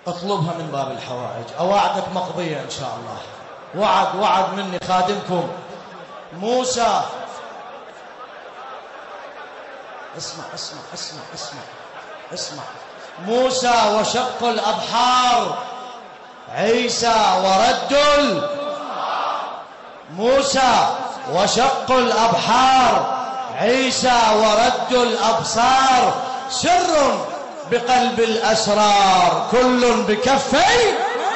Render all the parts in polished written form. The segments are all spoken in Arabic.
اطلبها من باب الحوائج، أواعدك مقضية إن شاء الله. وعد مني خادمكم موسى. اسمع. موسى وشق الأبحار، عيسى ورد موسى وشق الأبحار، عيسى ورد الأبصار، سر بقلب الأسرار، كل بكفي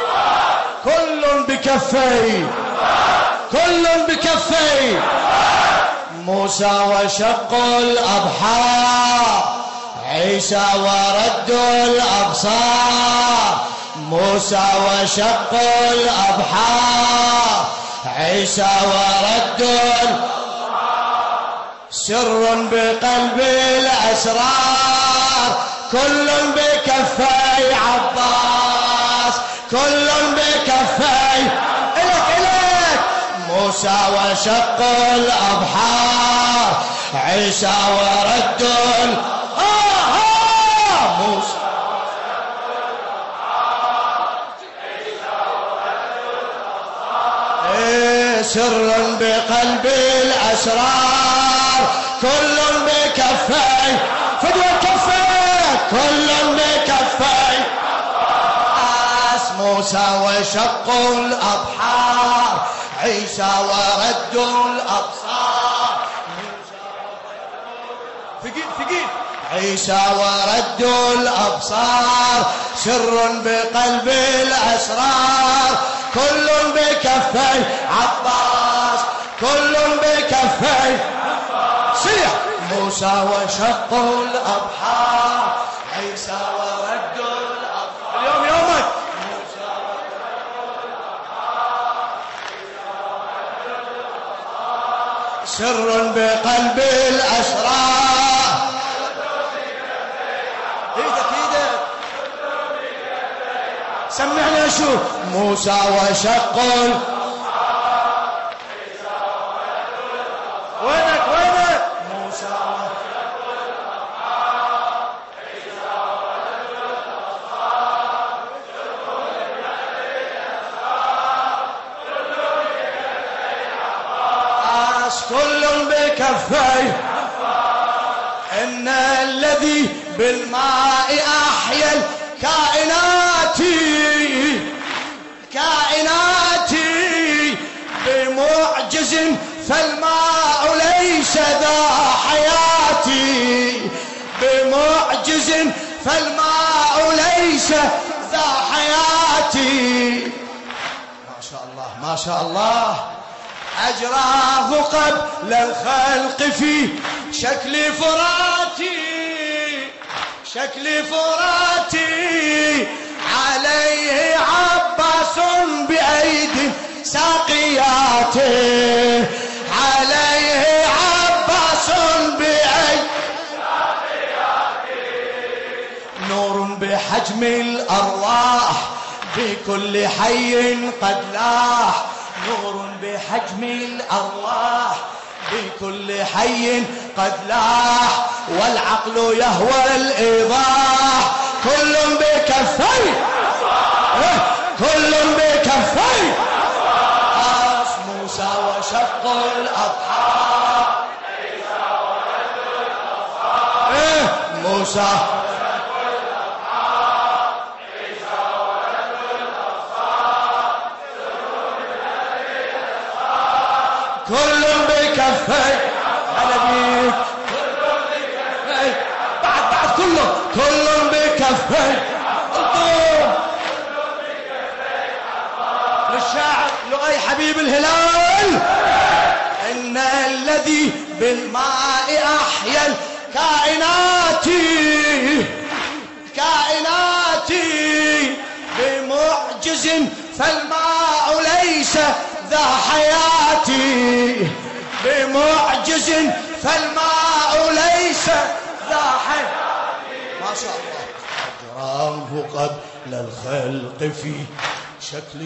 موسى وشق الأبحار، عيسى ورد الأبصار، موسى وشق الأبحار، عيسى ورد الأبصار، سر بقلب الأسرار، كل بكفي عباس، كل بكفي إليك موسى وشق الأبحار، عيسى ورد موسى سر بقلب الأسرار، كل بكفي فدوى كفي، كل بكفي موسى وشق الأبحار، عيسى ورد الأبصار، ثقيل عيسى ورد الأبصار، سر بقلب الأسرار، كل بكفي عباس، كل بكفي سيح موسى وشق الأبحار، عيسى ورد الأبصار، اليوم يومك موسى وشق الأبحار، عيسى ورد الأبصار، سر بقلب الأسرار، ايدك سمعني اشوف موسى وشق وينك موسى وشق الأبحار، عيسى ورد الأبصار، كل بكفي إن الذي بالماء أحيا الكائنات، بمعجز فالماء ليس ذا حياتي، بمعجز فالماء ليس ذا حياتي. ما شاء الله أجراه قبل الخلق في شكل فراتي، عليه عباس بأيد ساقياته، عليه عباس بأيد ساقياته، نور بحجم الأرواح بكل حي قد لاح، نور بحجم الأرواح بكل حي قد لاح، والعقل يهوى الإيضاح، كل بكفي موسى وشق الأبحار، عيسى ورد الأبصار، موسى وشق الأبحار، عيسى ورد الأبصار، كل بكفي على بيك، كل بكفي بعد كل بكفي للشاعر لؤي حبيب الهلال، إن الذي بالماء أحيا الكائنات، بمعجز فالماء ليس ذا حياتي، بمعجز فالماء ليس ذا حياتي. ما شاء الله أجراه قبل الخلق في شكل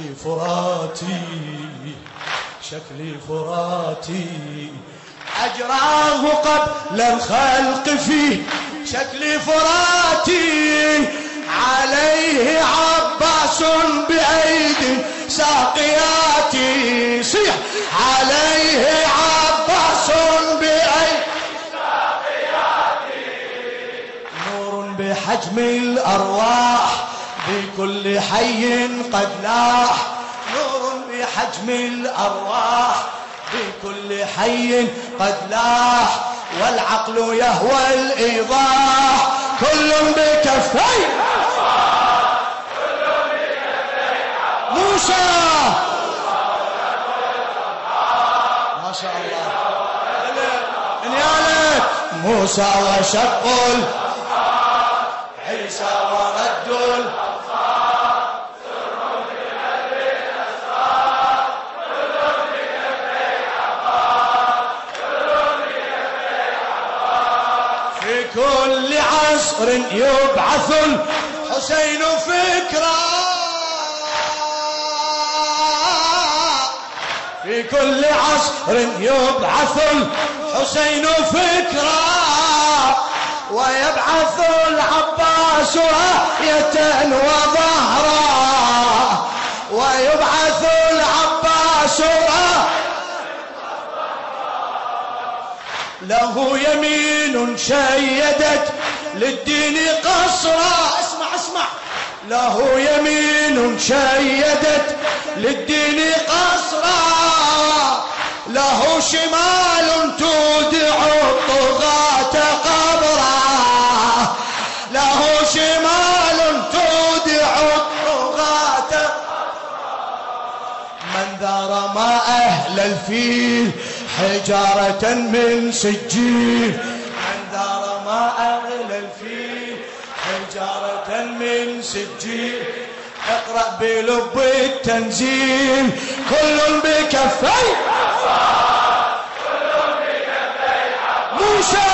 فراتي، أجراه قبل الخلق في شكل فراتي، عليه عبد بأيدي ساقياتي صيح عليه عباس بأيدي ساقياتي نور بحجم الأرواح بكل حي قد لاح نور بحجم الأرواح بكل حي قد لاح والعقل يهوى الإيضاح كل بكفي موسى ما شاء الله انيالك موسى وشق عيسى ورد في كل عصر يبعث الحسين فكرا في كل عصر يبعث الحسين فكرا ويبعث العباس راية وظهرا ويبعث العباس له يمين شيدت للدين قصرا اسمع له يمين شيدت للدين قصرا له شمال تودع الطغاة قبرا له شمال تودع الطغاة من ذار ما أهل الفيل حجارة من سجيل من ذار ما أهل الفيل حجارة من سجيل اقرأ بلب التنزيل كل بكفي موسى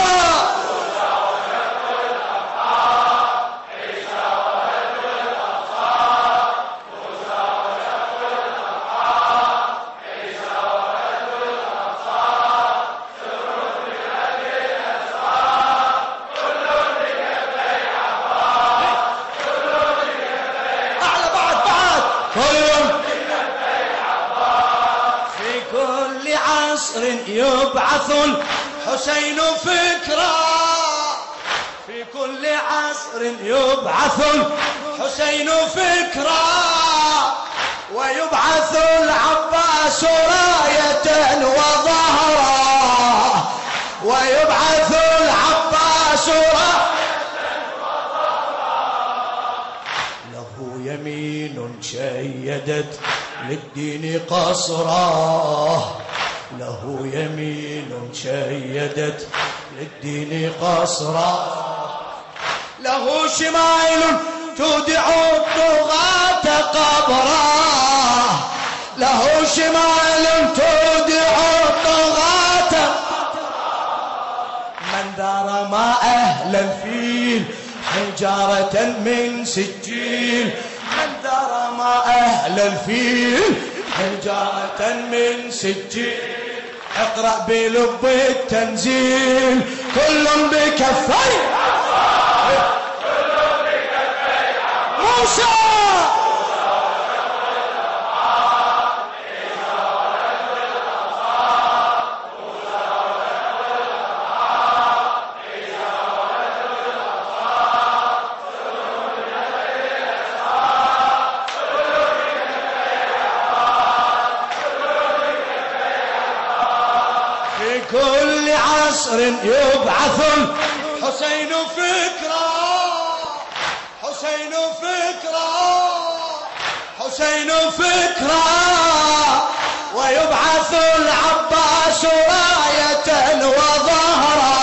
يبعث الحسين فكرا في كل عصر يبعث الحسين فكرا ويبعث العباس راية وظهرا ويبعث العباس راية وظهرا له يمين شيدت للدين قصرا له يمين شيدت للدين قصرا له شمال تودع الطغاة قبرا له شمال تودع الطغاة من دار ما أهل الفيل حجارة من سجيل من دار ما أهل الفيل حجارة من سجيل اقرأ بلب التنزيل كل بكفي موسى كل عصر يبعث الحسين فكرا حسين فكرا حسين فكرا ويبعث العباس راية وظهرا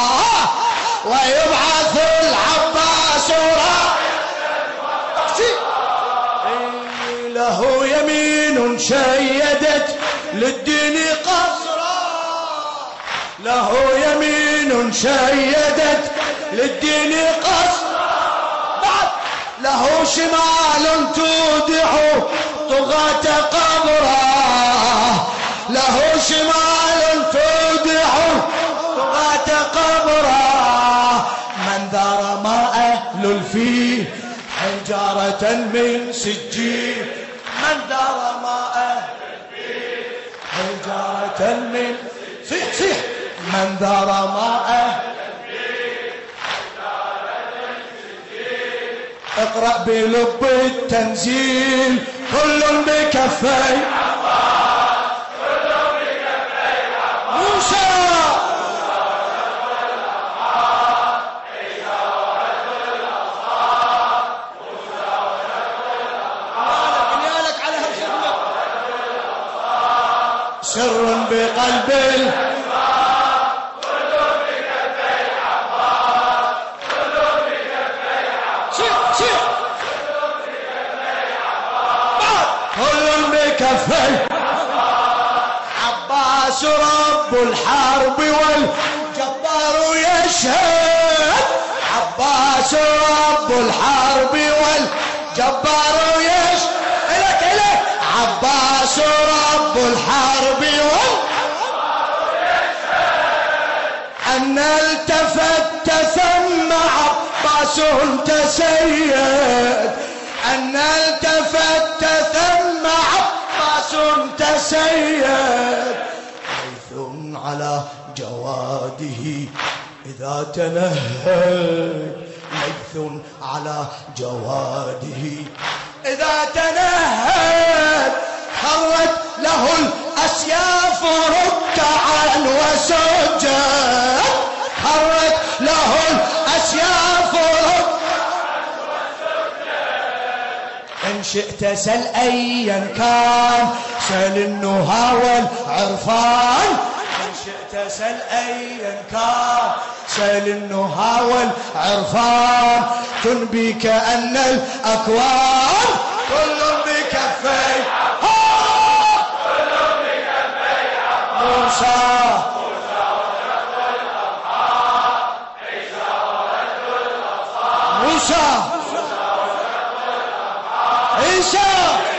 ويبعث العباس راية وظهرا له يمين شيدت للدين قصرا له يمين شيدت للدين قصرا بعد له شمال تودع طغاة قبرا له شمال تودع طغاة قبرا من ذار ما أهل الفيل حجارة من سجيل من دار ماءه حجارة من صيح من دار ماءه اقرأ بلب التنزيل كل بكفي موسى سر بقلب كل بكفي عباس رب الحرب والجبار يشهد عباس رب الحرب والجبار يشهد إليك عباس رب الحرب والجبار يشهد أن التفت ثم عباس تسيد أن التفت ثم عباس تسيد ليث على جواده إذا تنهد ليث على جواده إذا تنهد خرت له الأسياف ركعا وسجد خرت له الأسياف إن شئت سل أيا كان سل النهى والعرفان إن شئت سل أيا كان سل النهى والعرفان تنبي كأن الأكوان كل بكفي موسى موسى عيسى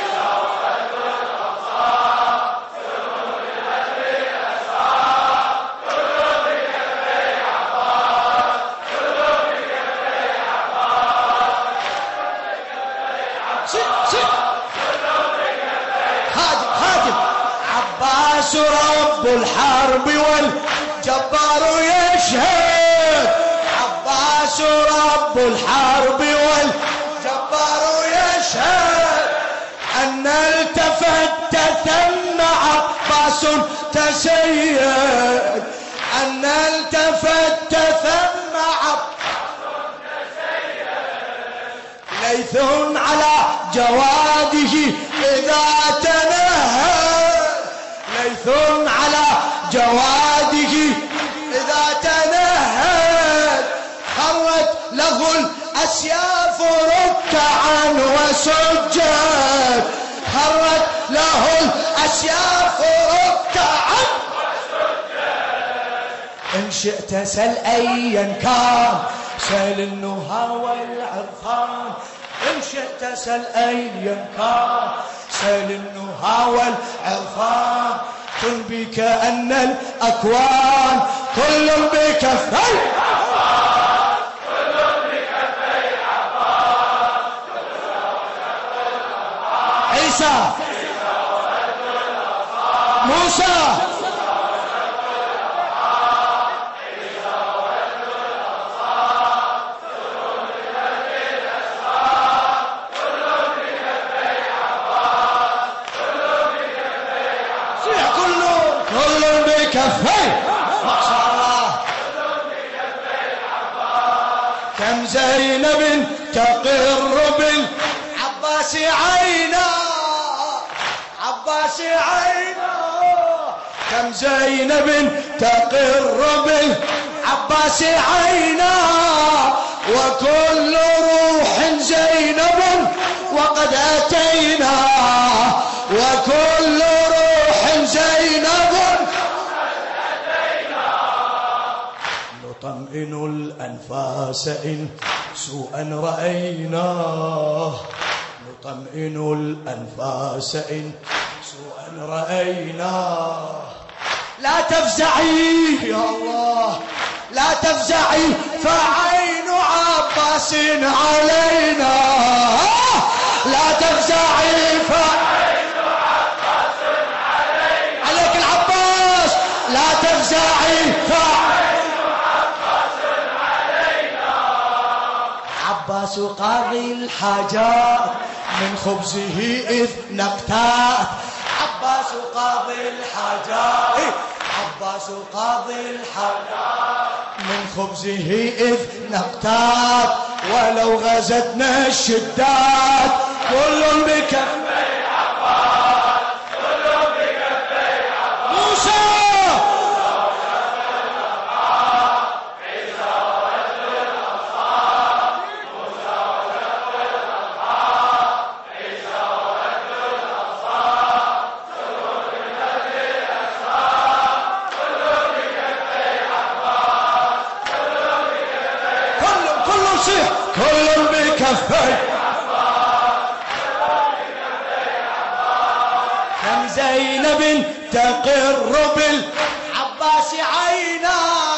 خادم عباس رب الحرب والجبار يشهد عباس رب الحرب والجبار يشهد أن التفت ثم عباس تسيد أن التفت ثم عباس تسيد ليث على جواده إذا تنهد ليث على جواده إذا تنهد خرت له الأسياف ركعا وسجد خرت له الأسياف ركعا وسجد إن شئت سل أيا كان سل النهى والعرفان إن شئت سل أيا كان سل النهى والعرفان تنبي كأن الأكوان كل بكفي عيسى موسى كل بكفي كم زينب تقر بالعباس عينا عباس عينا كم زينب تقر بالعباس عينا وكل روح زينب وقد أتينا وكل روح زينب نطمئن الأنفاس إن سوءا رأيناه نطمئن الأنفاس إن سوءا رأيناه لا تفزعي يا الله لا تفزعي فعين عباس عباس علينا لا تفزعي فعين عباس علينا عليك العباس لا تفزعي فعين عباس علينا عباس قاضي الحاجات من خبزه إذ نقتات عباس قاضي الحاجات عباس قاضي الحاجات من خبزه إذ نقتات ولو غزتنا الشدات كل بكفي عباس كل بكفي عباس موسى كل بكفي كم زينب تقر بالعباس عينا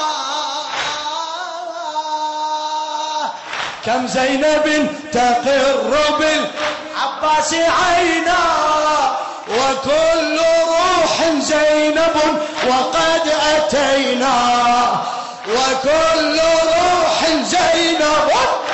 كم زينب تقر بالعباس عينا وكل روح زينب وقد أتينا وكل روح زينب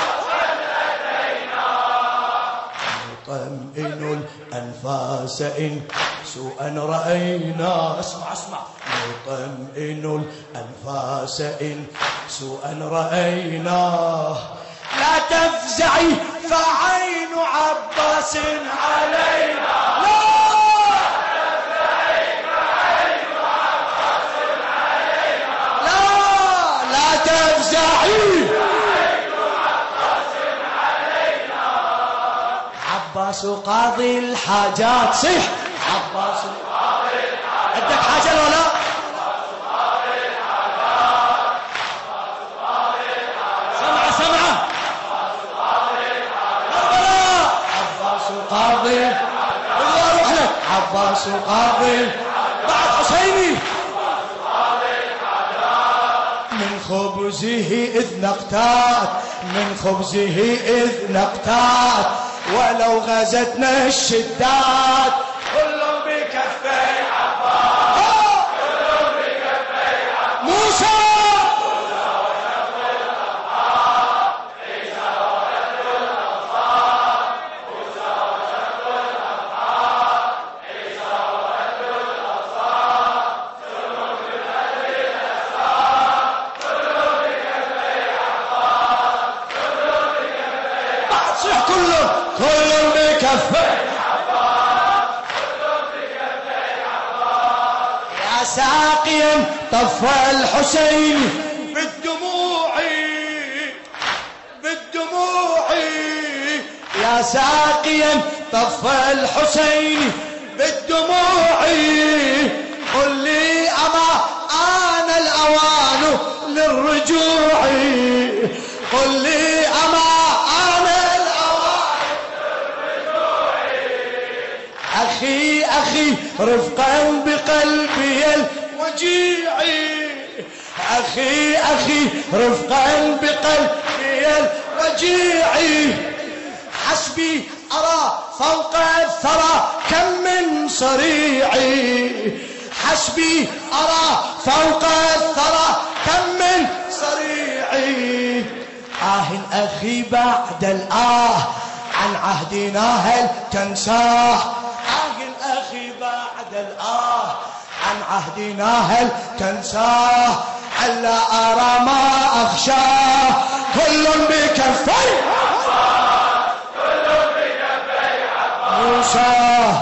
نطمئن الأنفاس إن سوءا رأينا اسمع اسمع نطمئن الأنفاس إن سوءا رأينا لا تفزعي فعين عباس علينا لا تفزعي فعين عباس علينا لا تفزعي عباس قاضي الحاجات صح عباس قاضي الحاجات عندك حاجة ولا لا عباس قاضي الحاجات عباس قاضي الحاجات سمعة عباس قاضي الحاجات عباس قاضي والله اروح لك عباس قاضي بعد حسيني عباس قاضي الحاجات من خبزه إذ نقتات من خبزه إذ نقتات ولو غزتنا الشدات كله بكفي عباس كله بكفي عباس موسى وشق الأبحار عيسى وشق الأبصار موسى وشق الأبحار عيسى وشق الأبصار سر بالأجل الأسرار كله بكفي عباس كله بكفي بعد صح كله كل بكفي عباس كل بكفي عباس يا ساقيا طفى الحسين بالدموع بالدموع يا ساقيا طفى الحسين بالدموع قل لي أما آن الأوان للرجوع قل لي أما أخي رفقا بقلبي الوجيع أخي رفقا بقلبي الوجيع حسبي أرى فوق الثرى كم من صريعي حسبي أرى فوق الثرى كم من صريعي أخي بعد عن عهدنا هل تنساه أخي بعد عن عهدنا هل تنساه ألا أرى ما أخشاه كل بكفي عباس كل بكفي عباس موسى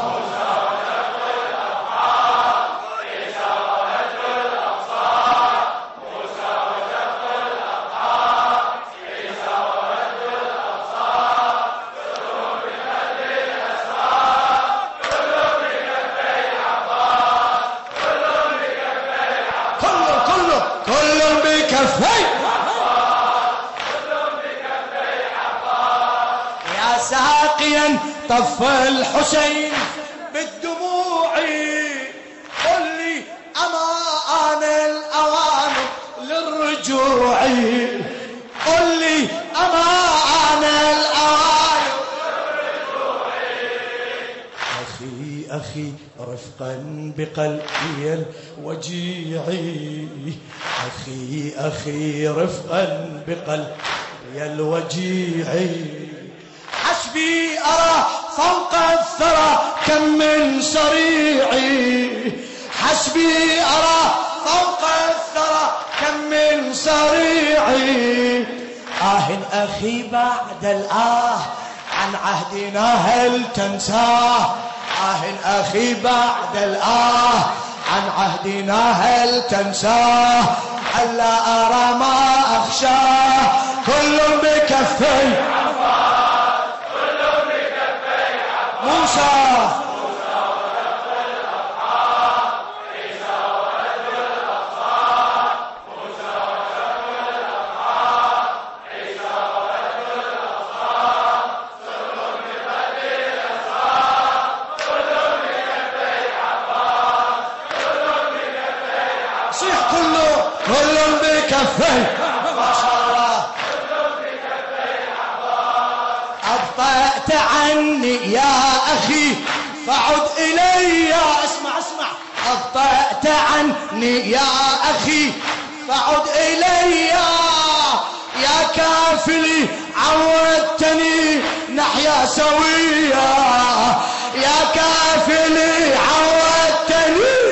يا ساقيا طفى الحسين بالدموع قل لي أما آن الأوان للرجوع قل لي أما أخي رفقا بقلبي الوجيع، أخي رفقا بقلبي الوجيع، حسبي أرى فوق الثرى كم من صريعي، حسبي أرى فوق الثرى كم من صريعي، أخي بعد الآه عن عهدنا هل تنساه، أخي بعد الآه عن عهدنا هل تنساه، ألا أرى ما أخشاه كل بكفي عباس، كل بكفي عباس، موسى كل بكفي ما شاء الله، أبطأت عني يا أخي فعد إلي، اسمع أبطأت عني يا أخي فعد إلي، يا كافلي عودتني نحيا سويا، يا كافلي عودتني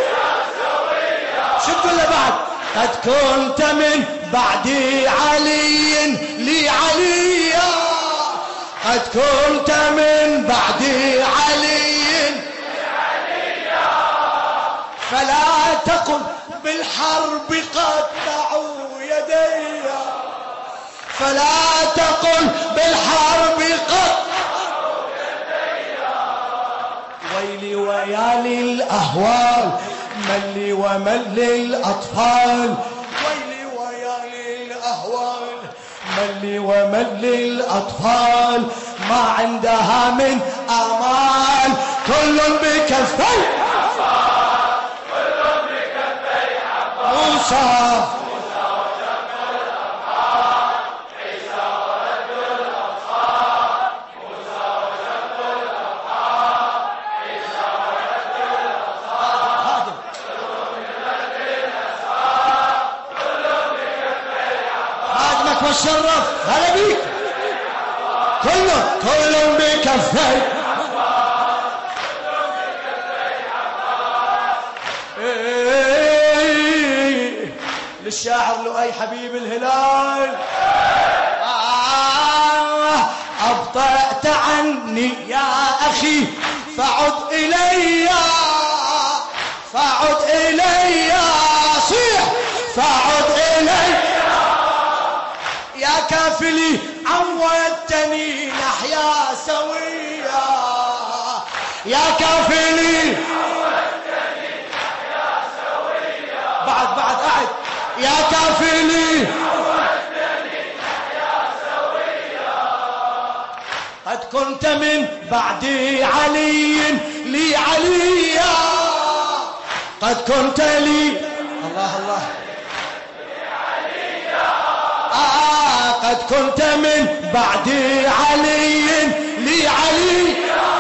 شد ولا بعد، قد كنت من بعدي علي لي عليا، قد كنت من بعدي علي لي عليا، فلا تقل بالحرب قطعوا يدي، فلا تقل بالحرب قطعوا يدي، ويلي ويالي الأهوال من لي ومن للأطفال، ويلي ويالي الأهوال من لي ومن للأطفال، ما عندها من آمال كل بكفي عباس، كل بكفي عباس، موسى والشرف هلا بيك، كل بكفي للشاعر لؤي حبيب الهلال، أبطأت عني يا أخي فعد إلي، فعد إلي، صيح فعد إلي، يا كافلي عودتني نحيا سويا، يا كافلي عودتني نحيا سويا، بعد أعد، يا كافلي عودتني نحيا سويا، قد كنت من بعدي علي لي عليا، قد كنت لي الله قد كنت من بعدي علي لي علي،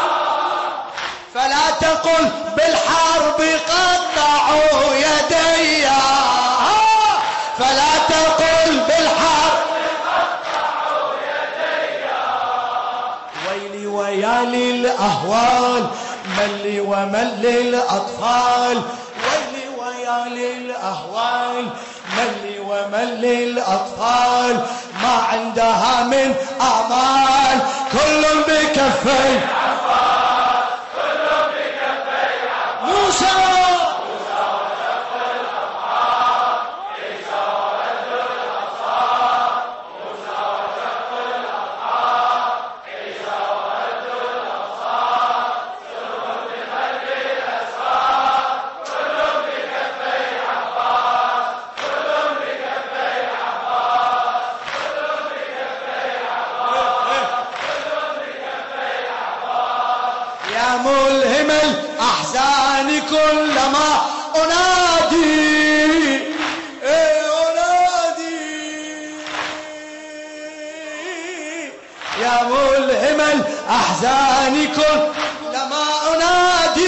فلا تقل بالحرب قطعوا يدي، فلا تقل بالحرب قطعوا يدي، ويلي ويالي الأهوال من لي ومن للأطفال، ويلي ويالي الأهوال من لي ومن للأطفال، ما عندها من آمال كل بكفي عباس، كل بكفي عباس، موسى وشق الأبحار، عيسى ورد الأبصار، موسى وشق الأبحار، عيسى ورد الأبصار، سر بقلب الأسرار، كل بكفي عباس، يا ملهم الأحزان كلما أنادي، يا ملهم الأحزان كلما أنادي،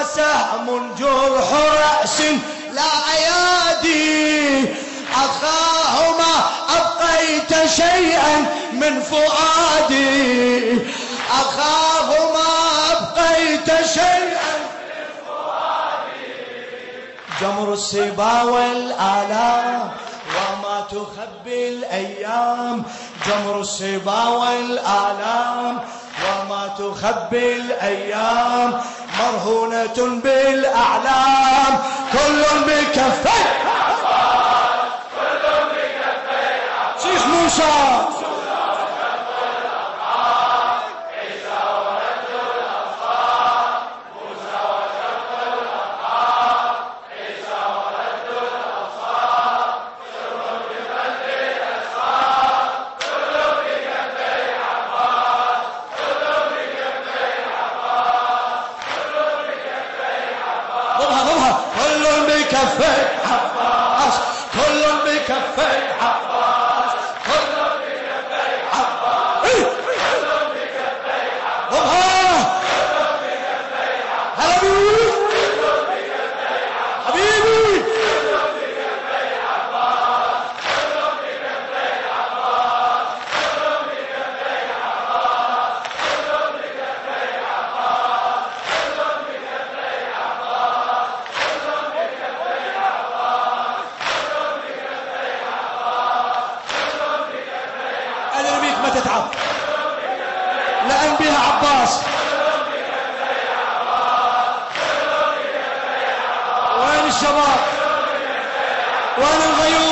سهم جرح رأس لا أيادي أخاهما أبقيت شيئا من فؤادي أخاهما أبقيت شيئا من فؤادي جمر السبا والآلام وما تخبي الأيام جمر السبا والآلام وما تخبي الأيام مرهونة بالأعلام كل بكفي كل بكفي شيخ موسى بكفي عباس كل بكفي عباس كل بكفي عباس كل بكفي عباس حبيبي تتعب لأن بها عباس وين الشباب وين الغيوم